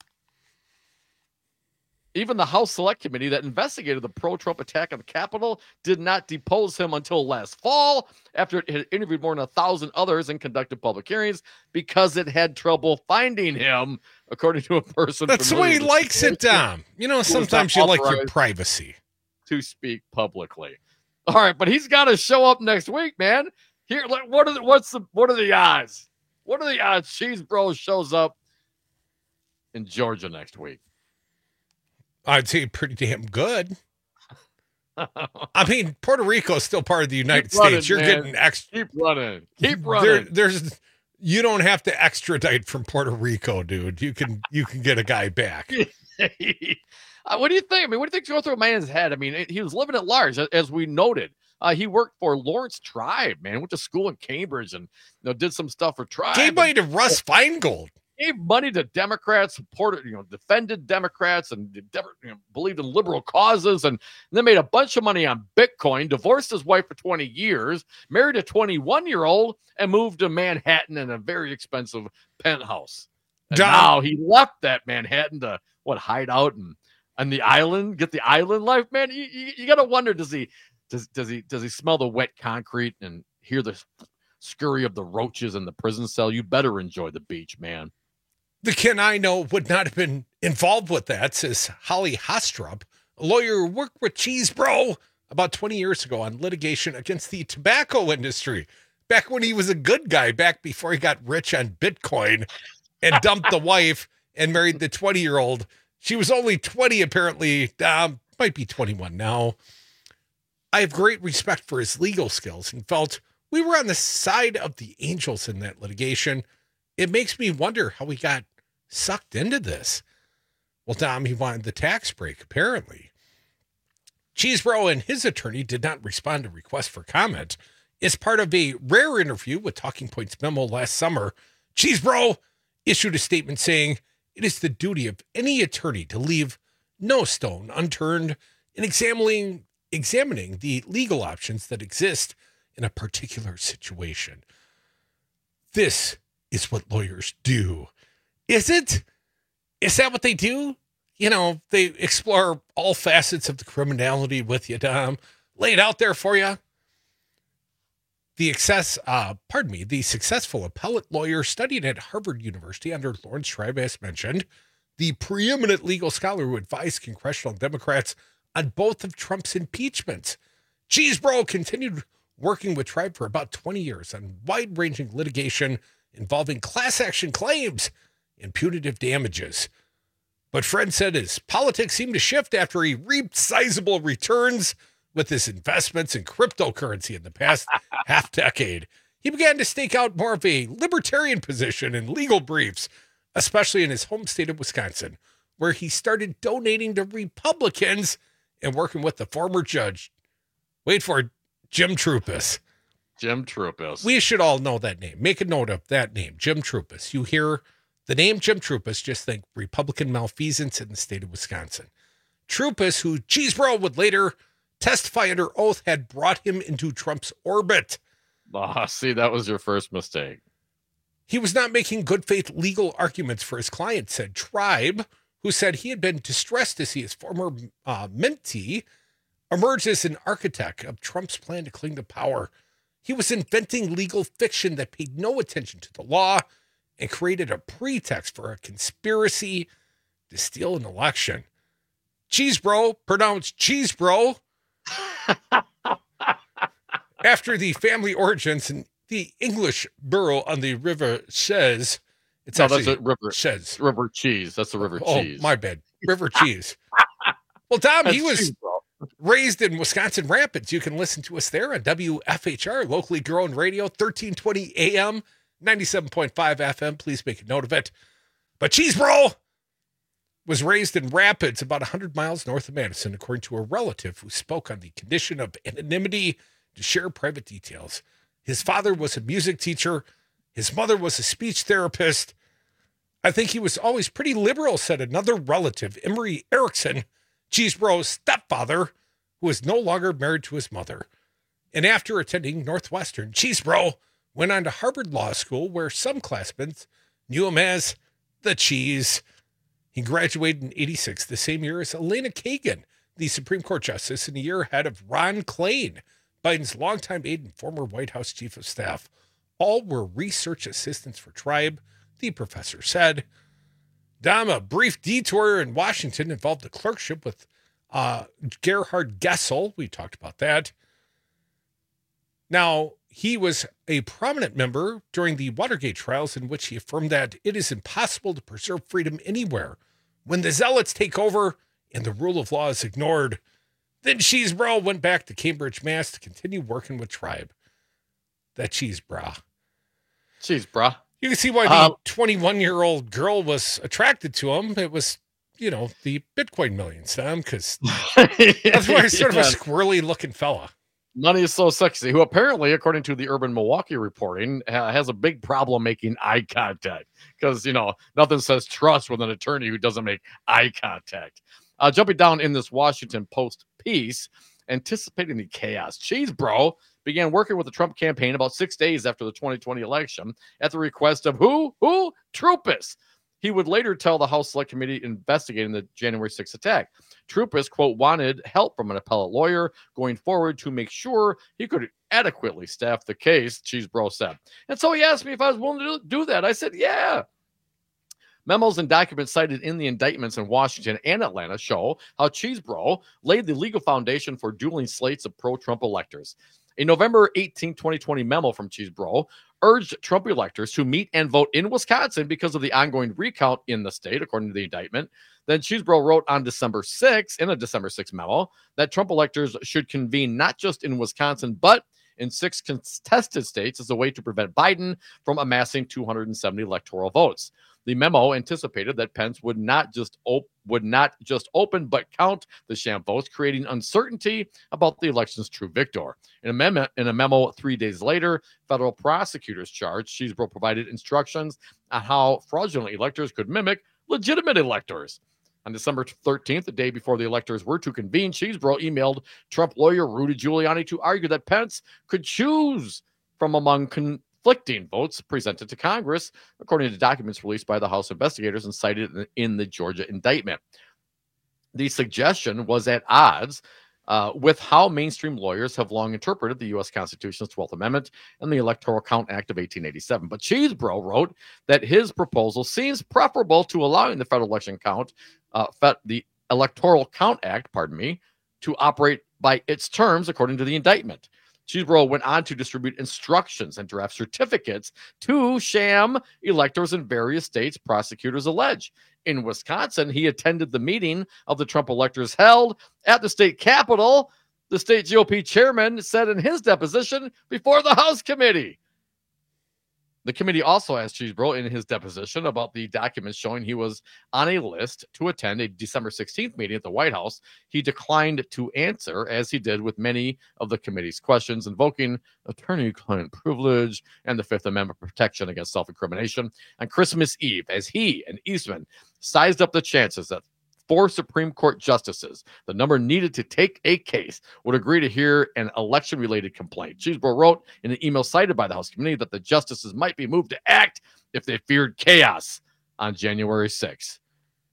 Even the House Select Committee that investigated the pro-Trump attack on the Capitol did not depose him until last fall, after it had interviewed more than 1,000 others and conducted public hearings, because it had trouble finding him, according to a person. That's the way he likes it, Dom. Sometimes you like your privacy. To speak publicly. All right, but he's got to show up next week, man. Here, what are the odds? What are the odds Cheesebro shows up in Georgia next week? I'd say pretty damn good. I mean, Puerto Rico is still part of the United States. You're getting extra. Keep running. You don't have to extradite from Puerto Rico, dude. You can get a guy back. What do you think? I mean, what do you think's going through a man's head? I mean, he was living at large, as we noted. He worked for Lawrence Tribe, man. Went to school in Cambridge and did some stuff for Tribe. Gave money to Russ Feingold. Gave money to Democrats, supported, defended Democrats, and believed in liberal causes, and then made a bunch of money on Bitcoin, divorced his wife for 20 years, married a 21-year-old, and moved to Manhattan in a very expensive penthouse. And now he left that Manhattan to, hide out and the island, get the island life, man. You got to wonder, does he smell the wet concrete and hear the scurry of the roaches in the prison cell? You better enjoy the beach, man. The Ken I know would not have been involved with that, says Holly Hostrup, a lawyer who worked with Cheesebro about 20 years ago on litigation against the tobacco industry. Back when he was a good guy, back before he got rich on Bitcoin and dumped the wife and married the 20-year-old. She was only 20, apparently. Might be 21 now. I have great respect for his legal skills and felt we were on the side of the angels in that litigation. It makes me wonder how we got sucked into this. Well, Dom, he wanted the tax break, apparently. Cheesebro and his attorney did not respond to requests for comment. As part of a rare interview with Talking Points Memo last summer, Cheesebro issued a statement saying it is the duty of any attorney to leave no stone unturned in examining the legal options that exist in a particular situation. This is what lawyers do. Is it? Is that what they do? They explore all facets of the criminality with you, Dom. Lay it out there for you. The successful appellate lawyer studied at Harvard University under Lawrence Tribe, as mentioned, the preeminent legal scholar who advised congressional Democrats on both of Trump's impeachments. Cheesebro continued working with Tribe for about 20 years on wide-ranging litigation involving class action claims and punitive damages. But Fred said his politics seemed to shift after he reaped sizable returns with his investments in cryptocurrency in the past half decade. He began to stake out more of a libertarian position in legal briefs, especially in his home state of Wisconsin, where he started donating to Republicans and working with the former judge. Wait for it, Jim Troupis. Jim Troupis. We should all know that name. Make a note of that name, Jim Troupis. You hear the name Jim Troupis, just think Republican malfeasance in the state of Wisconsin. Troupis, who Cheesebro would later testify under oath, had brought him into Trump's orbit. See, that was your first mistake. He was not making good faith legal arguments for his client, said Tribe, who said he had been distressed to see his former mentee emerge as an architect of Trump's plan to cling to power. He was inventing legal fiction that paid no attention to the law and created a pretext for a conspiracy to steal an election. Cheese bro, pronounced cheese bro. After the family origins in the English borough on the River Chez, it's actually that's a river. Chez. River cheese. That's the river cheese. Oh, my bad. River cheese. Well, Dom, he was raised in Wisconsin Rapids. You can listen to us there on WFHR, locally grown radio, 1320 AM, 97.5 FM. Please make a note of it. But Cheese Bro was raised in Rapids, about 100 miles north of Madison, according to a relative who spoke on the condition of anonymity to share private details. His father was a music teacher. His mother was a speech therapist. I think he was always pretty liberal, said another relative, Emery Erickson, Cheese Bro's stepfather, who was no longer married to his mother. And after attending Northwestern, Cheese Bro went on to Harvard Law School, where some classmates knew him as the Cheese. He graduated in 86, the same year as Elena Kagan, the Supreme Court Justice, and a year ahead of Ron Klain, Biden's longtime aide and former White House Chief of Staff. All were research assistants for Tribe, the professor said. Dom, a brief detour in Washington involved a clerkship with Gerhard Gessel. We talked about that. Now, he was a prominent member during the Watergate trials in which he affirmed that it is impossible to preserve freedom anywhere when the zealots take over and the rule of law is ignored. Then Cheese Bro went back to Cambridge, Mass. to continue working with Tribe. That Cheese Bra. Cheese Bra. You can see why the 21-year-old girl was attracted to him. It was, the Bitcoin millions, Sam, because that's why he's sort of a squirrely-looking fella. Money is so sexy, who apparently, according to the Urban Milwaukee reporting, has a big problem making eye contact because, nothing says trust with an attorney who doesn't make eye contact. Jumping down in this Washington Post piece, anticipating the chaos, Cheese Bro began working with the Trump campaign about 6 days after the 2020 election at the request of who? Troupis. He would later tell the House Select Committee investigating the January 6th attack. Troupis, quote, wanted help from an appellate lawyer going forward to make sure he could adequately staff the case, Cheese Bro said. And so he asked me if I was willing to do that. I said, yeah. Memos and documents cited in the indictments in Washington and Atlanta show how Cheese Bro laid the legal foundation for dueling slates of pro-Trump electors. A November 18, 2020 memo from Cheese Bro urged Trump electors to meet and vote in Wisconsin because of the ongoing recount in the state, according to the indictment. Then Cheese Bro wrote on December 6, in a December 6 memo, that Trump electors should convene not just in Wisconsin, but in 6 contested states as a way to prevent Biden from amassing 270 electoral votes. The memo anticipated that Pence would not just open but count the sham votes, creating uncertainty about the election's true victor. In a memo 3 days later, federal prosecutors charged Cheese Bro provided instructions on how fraudulent electors could mimic legitimate electors. On December 13th, the day before the electors were to convene, Cheese Bro emailed Trump lawyer Rudy Giuliani to argue that Pence could choose from among conflicting votes presented to Congress, according to documents released by the House investigators and cited in the Georgia indictment. The suggestion was at odds with how mainstream lawyers have long interpreted the U.S. Constitution's 12th Amendment and the Electoral Count Act of 1887. But Cheese Bro wrote that his proposal seems preferable to allowing the federal election count, the Electoral Count Act, to operate by its terms, according to the indictment. Cheese Bro went on to distribute instructions and draft certificates to sham electors in various states, prosecutors allege. In Wisconsin, he attended the meeting of the Trump electors held at the state capitol. The state GOP chairman said in his deposition before the House committee. The committee also asked Cheese Bro in his deposition about the documents showing he was on a list to attend a December 16th meeting at the White House. He declined to answer, as he did with many of the committee's questions, invoking attorney-client privilege and the Fifth Amendment protection against self-incrimination. On Christmas Eve, as he and Eastman sized up the chances that 4 Supreme Court justices, the number needed to take a case, would agree to hear an election-related complaint. Cheese Bro wrote in an email cited by the House Committee that the justices might be moved to act if they feared chaos on January 6th.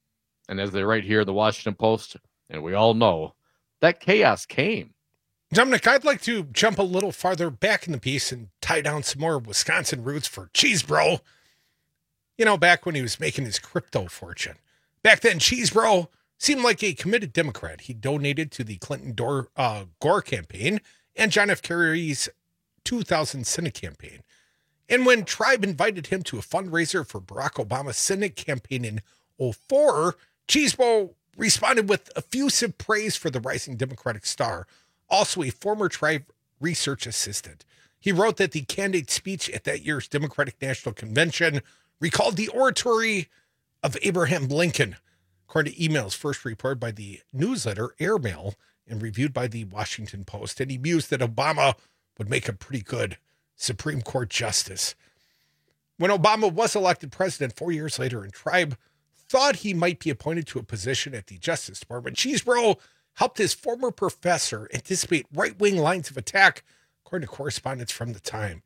And as they write here, the Washington Post, and we all know that chaos came. Dominic, I'd like to jump a little farther back in the piece and tie down some more Wisconsin roots for Cheesebro. You know, back when he was making his crypto fortune. Back then, Cheesebro seemed like a committed Democrat. He donated to the Clinton Gore campaign and John F. Kerry's 2000 Senate campaign. And when Tribe invited him to a fundraiser for Barack Obama's Senate campaign in 2004, Cheesebro responded with effusive praise for the rising Democratic star, also a former Tribe research assistant. He wrote that the candidate's speech at that year's Democratic National Convention recalled the oratory of Abraham Lincoln, according to emails first reported by the newsletter Airmail and reviewed by the Washington Post. And he mused that Obama would make a pretty good Supreme Court justice. When Obama was elected president 4 years later and Tribe thought he might be appointed to a position at the Justice Department, Cheesebro helped his former professor anticipate right-wing lines of attack, according to correspondence from the time.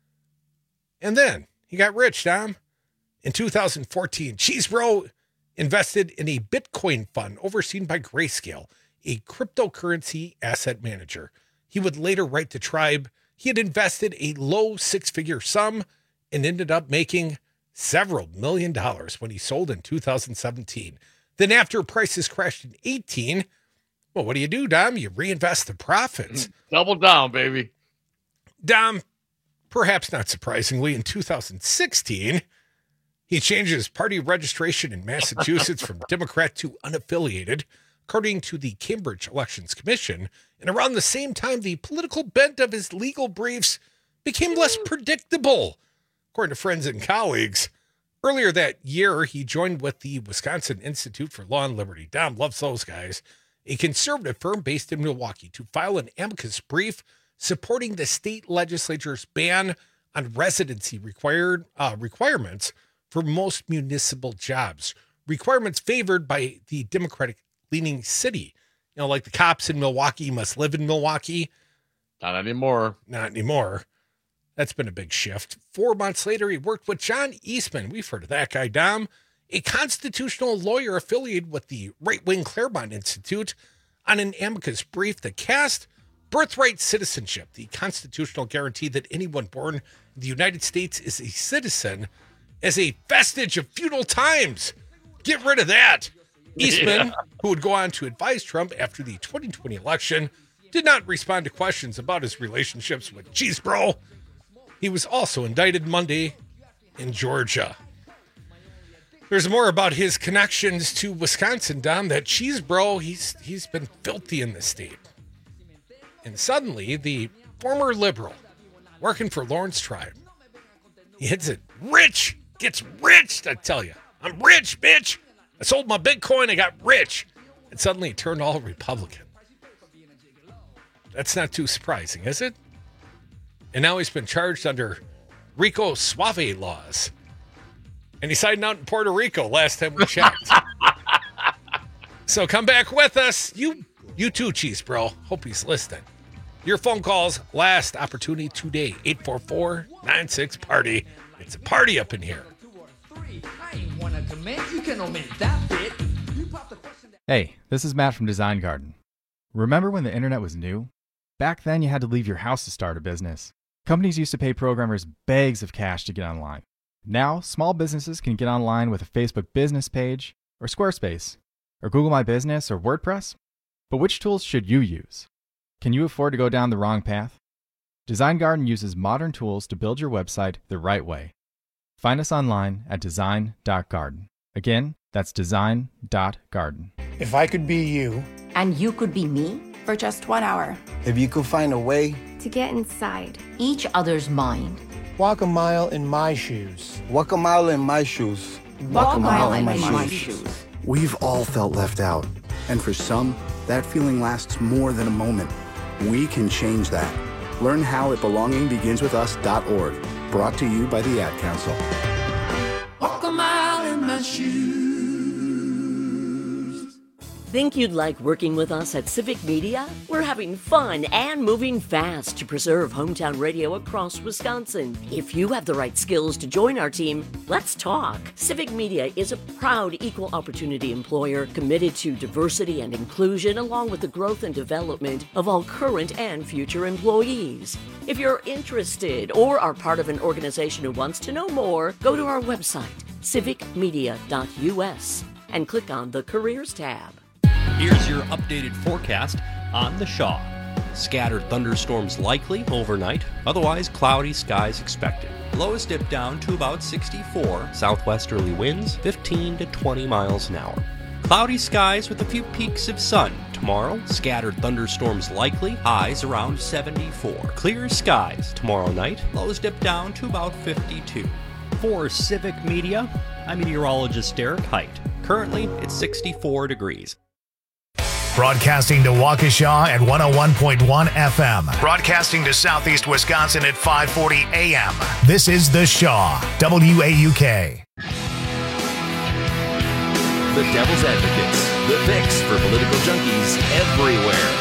And then he got rich, Dom. In 2014, Cheesebro invested in a Bitcoin fund overseen by Grayscale, a cryptocurrency asset manager. He would later write to Tribe he had invested a low six-figure sum and ended up making several $1 million when he sold in 2017. Then after prices crashed in 2018, well, what do, Dom? You reinvest the profits. Double down, baby. Dom, perhaps not surprisingly, in 2016, he changed his party registration in Massachusetts from Democrat to unaffiliated, according to the Cambridge Elections Commission. And around the same time, the political bent of his legal briefs became less predictable, according to friends and colleagues. Earlier that year, he joined with the Wisconsin Institute for Law and Liberty. Dom loves those guys, a conservative firm based in Milwaukee, to file an amicus brief supporting the state legislature's ban on residency requirements for most municipal jobs, requirements favored by the Democratic-leaning city. You know, like the cops in Milwaukee must live in Milwaukee. Not anymore. Not anymore. That's been a big shift. 4 months later, he worked with John Eastman. We've heard of that guy, Dom, a constitutional lawyer affiliated with the right-wing Claremont Institute, on an amicus brief that cast birthright citizenship, the constitutional guarantee that anyone born in the United States is a citizen, as a vestige of feudal times. Get rid of that. Eastman, who would go on to advise Trump after the 2020 election, did not respond to questions about his relationships with Cheesebro. He was also indicted Monday in Georgia. There's more about his connections to Wisconsin, Dom, that Cheesebro, he's been filthy in the state. And suddenly, the former liberal working for Lawrence Tribe, he hits it rich, gets rich, I tell you. I'm rich, bitch. I sold my Bitcoin, I got rich. And suddenly he turned all Republican. That's not too surprising, is it? And now he's been charged under Rico Suave laws. And he's hiding out in Puerto Rico last time we checked. So come back with us. You too, Cheesebro. Hope he's listening. Your phone calls, last opportunity today. 844-96-PARTY. It's a party up in here. Hey, this is Matt from Design Garden. Remember when the internet was new? Back then, you had to leave your house to start a business. Companies used to pay programmers bags of cash to get online. Now, small businesses can get online with a Facebook business page, or Squarespace, or Google My Business, or WordPress. But which tools should you use? Can you afford to go down the wrong path? Design Garden uses modern tools to build your website the right way. Find us online at design.garden. Again, that's design.garden. If I could be you, and you could be me, for just 1 hour. If you could find a way to get inside each other's mind. Walk a mile in my shoes. Walk a mile in my shoes. Walk a mile in my shoes. We've all felt left out. And for some, that feeling lasts more than a moment. We can change that. Learn how at belongingbeginswithus.org. Brought to you by the Ad Council. Walk a mile in my shoes. Think you'd like working with us at Civic Media? We're having fun and moving fast to preserve hometown radio across Wisconsin. If you have the right skills to join our team, let's talk. Civic Media is a proud equal opportunity employer committed to diversity and inclusion along with the growth and development of all current and future employees. If you're interested or are part of an organization who wants to know more, go to our website, civicmedia.us, and click on the Careers tab. Here's your updated forecast on the Shaw. Scattered thunderstorms likely overnight, otherwise cloudy skies expected. Lows dip down to about 64, southwesterly winds 15 to 20 miles an hour. Cloudy skies with a few peaks of sun. Tomorrow, scattered thunderstorms likely, highs around 74. Clear skies tomorrow night, lows dip down to about 52. For Civic Media, I'm meteorologist Derek Height. Currently, it's 64 degrees. Broadcasting to Waukesha at 101.1 FM. Broadcasting to Southeast Wisconsin at 540 AM. This is The Shaw, WAUK. The Devil's Advocates, the fix for political junkies everywhere.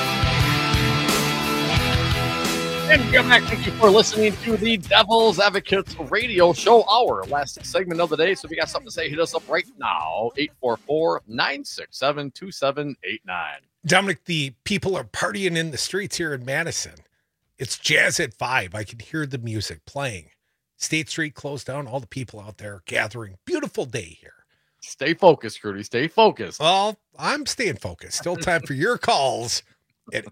And welcome back. Thank you for listening to the Devil's Advocates radio show, our last segment of the day. So if you got something to say, hit us up right now, 844-967-2789. Dominic, the people are partying in the streets here in Madison. It's Jazz at 5. I can hear the music playing. State Street closed down. All the people out there gathering. Beautiful day here. Stay focused, Rudy. Stay focused. Well, I'm staying focused. Still time for your calls at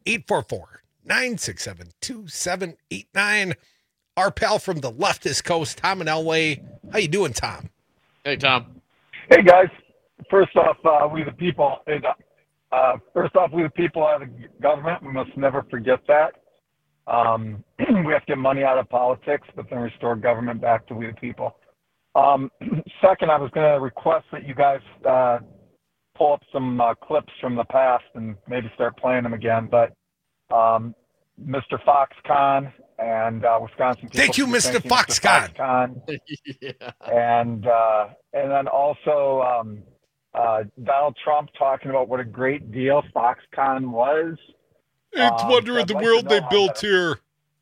844-967-2789. Our pal from the leftist coast, Tom in Elway. How you doing, Tom? Hey, Tom. Hey, guys. First off, we the people. We the people are the government. We must never forget that. We have to get money out of politics, but then restore government back to we the people. Second, I was going to request that you guys pull up some clips from the past and maybe start playing them again. But Mr. Foxconn and Wisconsin people. Thank you, Mr. Foxconn. Yeah. And then also Donald Trump talking about what a great deal Foxconn was. It's wonder of the world they built here.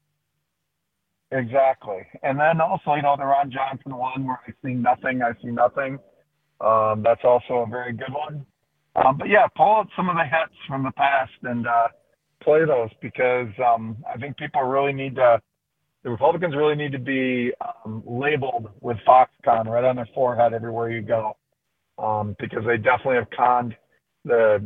Exactly. And then also, the Ron Johnson one where I see nothing. That's also a very good one. But yeah, pull out some of the hits from the past and play those because I think the Republicans really need to be labeled with Foxconn right on their forehead everywhere you go because they definitely have conned the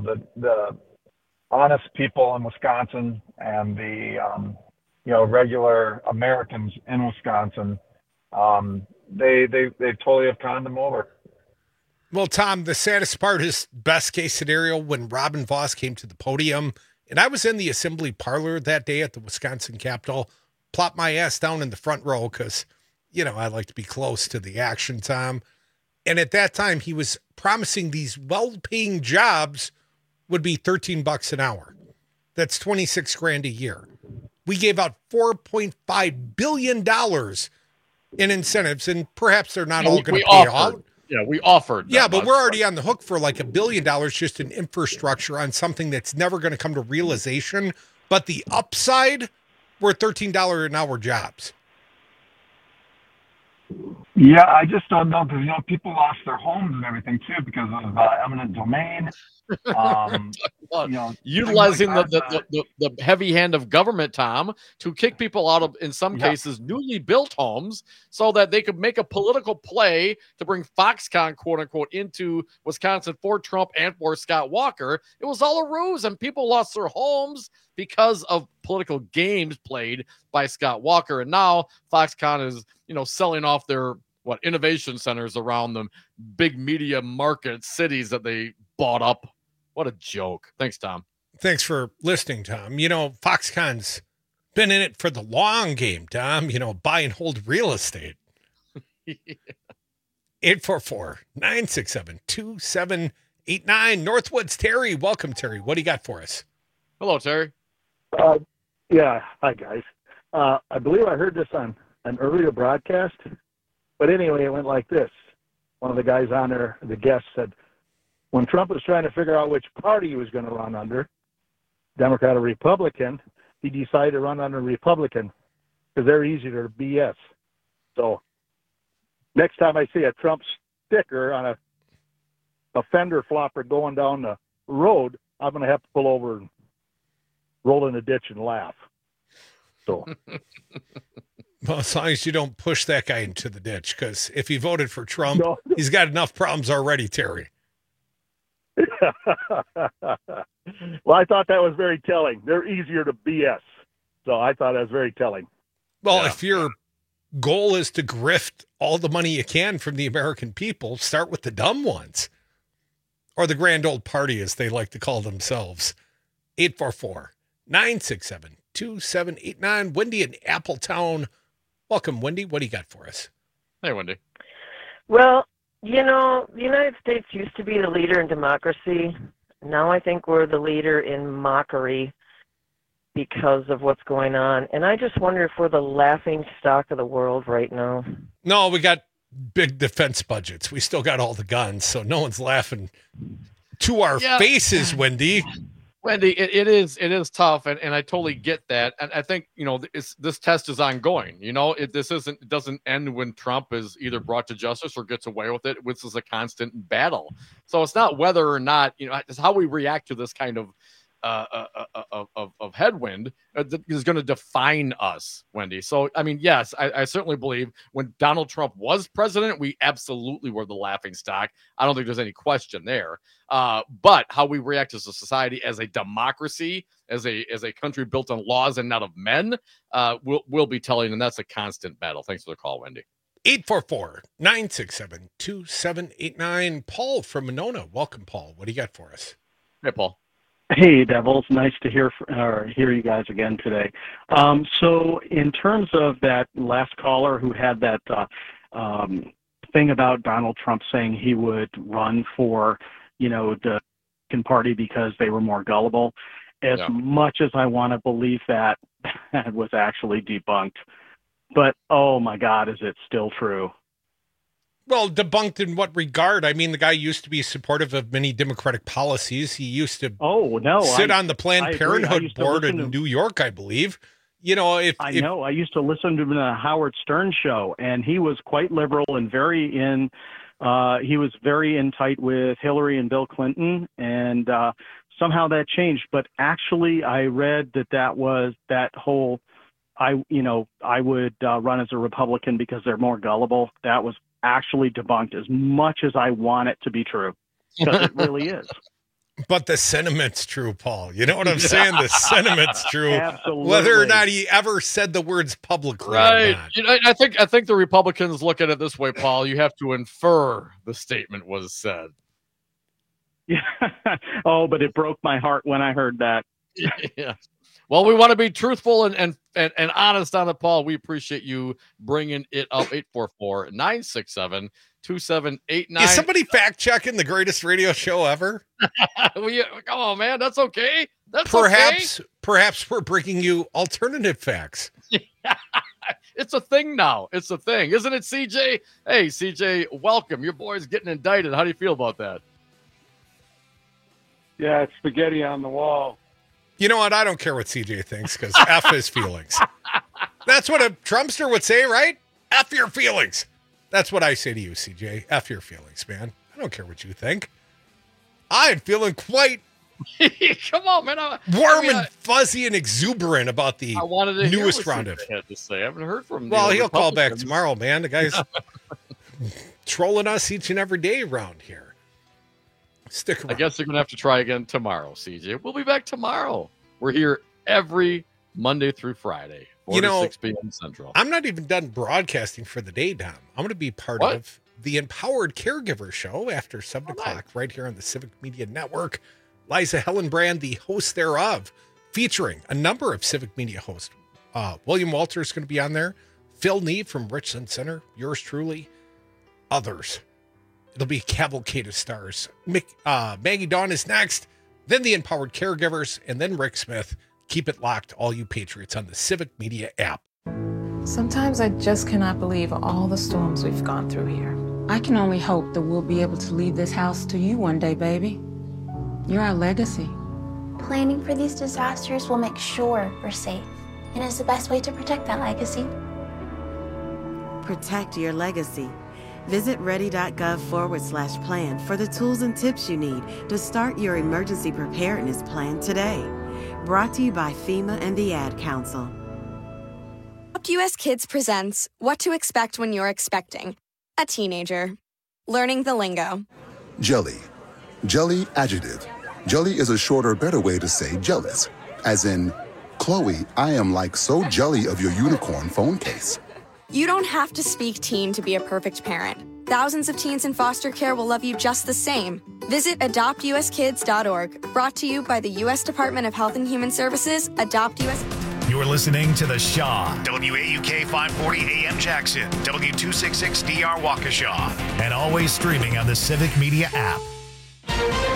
honest people in Wisconsin and the regular Americans in Wisconsin. They totally have conned them over. Well, Tom, the saddest part is best case scenario when Robin Vos came to the podium, and I was in the assembly parlor that day at the Wisconsin Capitol, plopped my ass down in the front row because, I like to be close to the action, Tom. And at that time, he was promising these well-paying jobs would be $13 an hour. That's $26,000 a year. We gave out $4.5 billion in incentives, and perhaps they're not all going to pay out. Yeah, we offered. Yeah, but we're already on the hook for like $1 billion just in infrastructure on something that's never going to come to realization. But the upside were $13 an hour jobs. Yeah, I just don't know because people lost their homes and everything too because of eminent domain. Utilizing the heavy hand of government, Tom, to kick people out of, in some cases, newly built homes so that they could make a political play to bring Foxconn, quote unquote, into Wisconsin for Trump and for Scott Walker. It was all a ruse, and people lost their homes because of political games played by Scott Walker. And now Foxconn is, selling off their innovation centers around the big media market cities that they bought up. What a joke. Thanks, Tom. Thanks for listening, Tom. Foxconn's been in it for the long game, Tom. Buy and hold real estate. 844-967-2789. Northwoods Terry. Welcome, Terry. What do you got for us? Hello, Terry. Yeah. Hi, guys. I believe I heard this on an earlier broadcast. But anyway, it went like this. One of the guys on there, the guest said, when Trump was trying to figure out which party he was going to run under, Democrat or Republican, he decided to run under Republican because they're easier to BS. So next time I see a Trump sticker on a fender flopper going down the road, I'm going to have to pull over and roll in a ditch and laugh. So, well, as long as you don't push that guy into the ditch, because if he voted for Trump, he's got enough problems already, Terry. Well, I thought that was very telling. They're easier to BS. So I thought that was very telling. Well, if your goal is to grift all the money you can from the American people, start with the dumb ones. Or the grand old party, as they like to call themselves. 844-967-2789. Wendy in Appletown. Welcome, Wendy. What do you got for us? Hey, Wendy. Well, you know, the United States used to be the leader in democracy. Now I think we're the leader in mockery because of what's going on. And I just wonder if we're the laughing stock of the world right now. No, we got big defense budgets. We still got all the guns, so no one's laughing to our faces, Wendy. Wendy, it is tough, and I totally get that. And I think, you know, this test is ongoing. You know, it doesn't end when Trump is either brought to justice or gets away with it. This is a constant battle. So it's not whether or not, you know, it's how we react to this kind of headwind is going to define us, Wendy. So, I mean, yes, I certainly believe when Donald Trump was president, we absolutely were the laughing stock. I don't think there's any question there. But how we react as a society, as a democracy, as a country built on laws and not of men, will be telling, and that's a constant battle. Thanks for the call, Wendy. 844-967-2789. Paul from Monona. Welcome, Paul. What do you got for us? Hey, Paul. Hey, Devils. Nice to hear you guys again today. So in terms of that last caller who had that thing about Donald Trump saying he would run for, you know, the Republican Party because they were more gullible, as much as I want to believe that was actually debunked. But, oh, my God, is it still true? Well, debunked in what regard? I mean, the guy used to be supportive of many Democratic policies. He used to sit on the Planned Parenthood board in New York, I believe. You know, I used to listen to the Howard Stern show, and he was quite liberal and he was very in tight with Hillary and Bill Clinton, and somehow that changed. But actually, I read that was that whole, I would run as a Republican because they're more gullible. That was actually debunked, as much as I want it to be true, because it really is. But the sentiment's true, Paul. You know what I'm saying? The sentiment's true. Absolutely. Whether or not he ever said the words publicly. Right. You know, I think the Republicans look at it this way, Paul. You have to infer the statement was said. Yeah. Oh, but it broke my heart when I heard that. Yeah. Well, we want to be truthful and honest on it, Paul. We appreciate you bringing it up. 844-967-2789. Is somebody fact-checking the greatest radio show ever? Come on, man. That's okay. Perhaps we're bringing you alternative facts. It's a thing now. It's a thing. Isn't it, CJ? Hey, CJ, welcome. Your boy's getting indicted. How do you feel about that? Yeah, it's spaghetti on the wall. You know what? I don't care what CJ thinks, because F his feelings. That's what a Trumpster would say, right? F your feelings. That's what I say to you, CJ. F your feelings, man. I don't care what you think. I'm feeling quite come on, man. Warm and fuzzy and exuberant about the newest round of. I had to say, I haven't heard from. Well, he'll call back tomorrow, man. The guy's trolling us each and every day around here. Stick around. I guess you're going to have to try again tomorrow, CJ. We'll be back tomorrow. We're here every Monday through Friday, 4 to 6 p.m. Central. I'm not even done broadcasting for the day, Dom. I'm going to be part of the Empowered Caregiver Show after 7 o'clock right here on the Civic Media Network. Liza Hellenbrand, the host thereof, featuring a number of Civic Media hosts. William Walter is going to be on there. Phil Neve from Richland Center, yours truly, others. It'll be a cavalcade of stars. Maggie Dawn is next, then the Empowered Caregivers, and then Rick Smith. Keep it locked, all you patriots, on the Civic Media app. Sometimes I just cannot believe all the storms we've gone through here. I can only hope that we'll be able to leave this house to you one day, baby. You're our legacy. Planning for these disasters will make sure we're safe, and is the best way to protect that legacy. Protect your legacy. Visit ready.gov/plan for the tools and tips you need to start your emergency preparedness plan today. Brought to you by FEMA and the Ad Council. Adopt US Kids presents What to Expect When You're Expecting a Teenager. Learning the lingo. Jelly. Jelly adjective. Jelly is a shorter, better way to say jealous. As in, Chloe, I am like so jelly of your unicorn phone case. You don't have to speak teen to be a perfect parent. Thousands of teens in foster care will love you just the same. Visit adoptuskids.org. Brought to you by the U.S. Department of Health and Human Services, Adopt US. You're listening to The Shaw, WAUK 540 AM Jackson, W266DR Waukesha, and always streaming on the Civic Media app.